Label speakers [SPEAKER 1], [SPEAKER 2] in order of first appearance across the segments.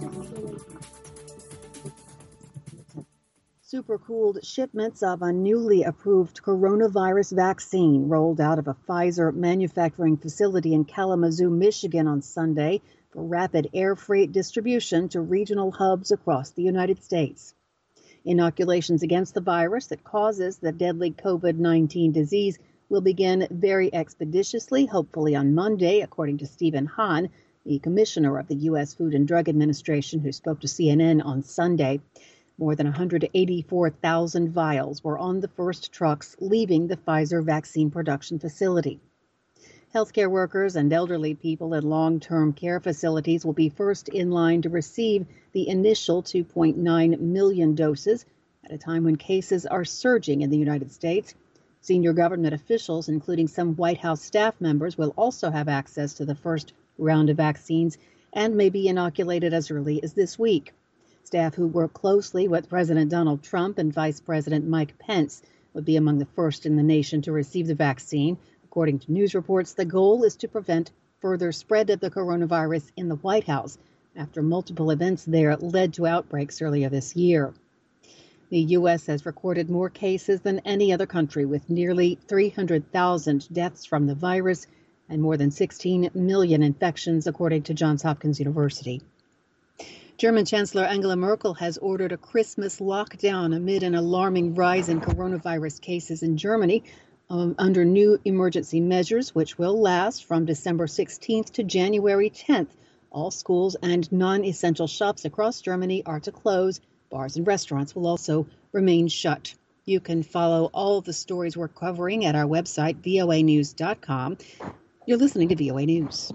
[SPEAKER 1] Supercooled shipments of a newly approved coronavirus vaccine rolled out of a Pfizer manufacturing facility in Kalamazoo, Michigan on Sunday for rapid air freight distribution to regional hubs across the United States. Inoculations against the virus that causes the deadly COVID-19 disease will begin very expeditiously, hopefully on Monday, according to Stephen Hahn, the commissioner of the U.S. Food and Drug Administration, who spoke to CNN on Sunday. More than 184,000 vials were on the first trucks leaving the Pfizer vaccine production facility. Healthcare workers and elderly people in long-term care facilities will be first in line to receive the initial 2.9 million doses at a time when cases are surging in the United States. Senior government officials, including some White House staff members, will also have access to the first round of vaccines and may be inoculated as early as this week. Staff who work closely with President Donald Trump and Vice President Mike Pence would be among the first in the nation to receive the vaccine. According to news reports, the goal is to prevent further spread of the coronavirus in the White House after multiple events there led to outbreaks earlier this year. The U.S. has recorded more cases than any other country, with nearly 300,000 deaths from the virus and more than 16 million infections, according to Johns Hopkins University. German Chancellor Angela Merkel has ordered a Christmas lockdown amid an alarming rise in coronavirus cases in Germany under new emergency measures, which will last from December 16th to January 10th. All schools and non-essential shops across Germany are to close. Bars and restaurants will also remain shut. You can follow all the stories we're covering at our website, voanews.com. You're listening to VOA News.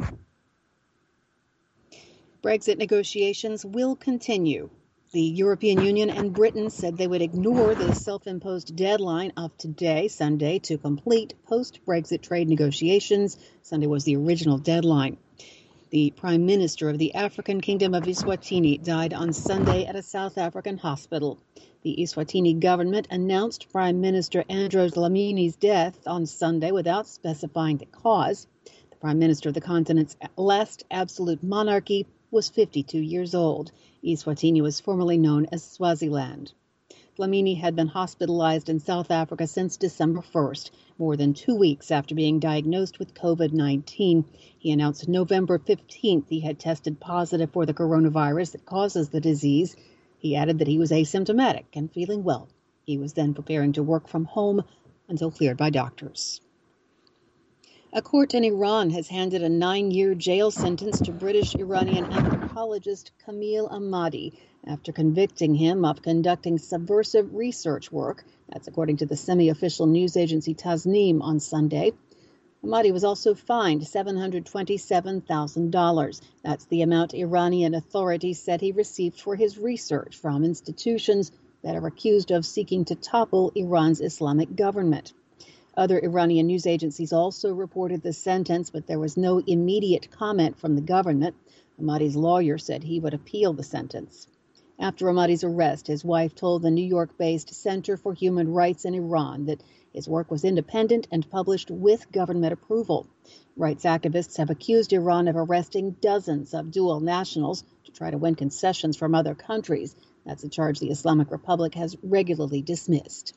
[SPEAKER 1] Brexit negotiations will continue. The European Union and Britain said they would ignore the self-imposed deadline of today, Sunday, to complete post-Brexit trade negotiations. Sunday was the original deadline. The Prime Minister of the African Kingdom of Eswatini died on Sunday at a South African hospital. The Eswatini government announced Prime Minister Andros Dlamini's death on Sunday without specifying the cause. The Prime Minister of the continent's last absolute monarchy was 52 years old. Eswatini was formerly known as Swaziland. Dlamini had been hospitalized in South Africa since December 1st, more than 2 weeks after being diagnosed with COVID-19. He announced November 15th he had tested positive for the coronavirus that causes the disease. He added that he was asymptomatic and feeling well. He was then preparing to work from home until cleared by doctors. A court in Iran has handed a 9-year jail sentence to British-Iranian anthropologist Kamil Ahmadi after convicting him of conducting subversive research work. That's according to the semi-official news agency Tasnim on Sunday. Ahmadi was also fined $727,000. That's the amount Iranian authorities said he received for his research from institutions that are accused of seeking to topple Iran's Islamic government. Other Iranian news agencies also reported the sentence, but there was no immediate comment from the government. Ahmadi's lawyer said he would appeal the sentence. After Ahmadi's arrest, his wife told the New York-based Center for Human Rights in Iran that his work was independent and published with government approval. Rights activists have accused Iran of arresting dozens of dual nationals to try to win concessions from other countries. That's a charge the Islamic Republic has regularly dismissed.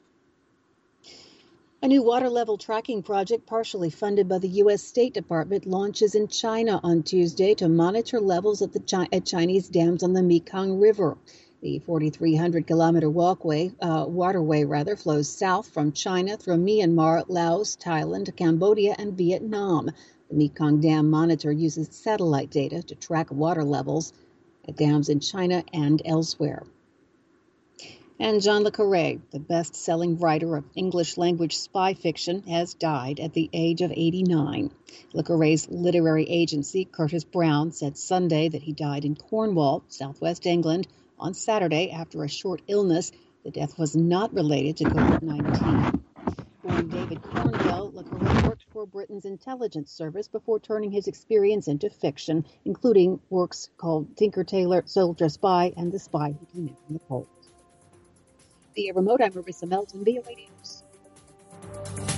[SPEAKER 1] A new water level tracking project, partially funded by the U.S. State Department, launches in China on Tuesday to monitor levels at Chinese dams on the Mekong River. The 4,300-kilometer waterway flows south from China through Myanmar, Laos, Thailand, Cambodia, and Vietnam. The Mekong Dam Monitor uses satellite data to track water levels at dams in China and elsewhere. And John le Carré, the best-selling writer of English-language spy fiction, has died at the age of 89. Le Carré's literary agency, Curtis Brown, said Sunday that he died in Cornwall, southwest England, on Saturday after a short illness. The death was not related to COVID-19. Born David Cornwell, le Carré worked for Britain's intelligence service before turning his experience into fiction, including works called Tinker Tailor, Soldier Spy, and The Spy Who Came In From the Cold. The remote, I'm Marissa Melton, VOA News.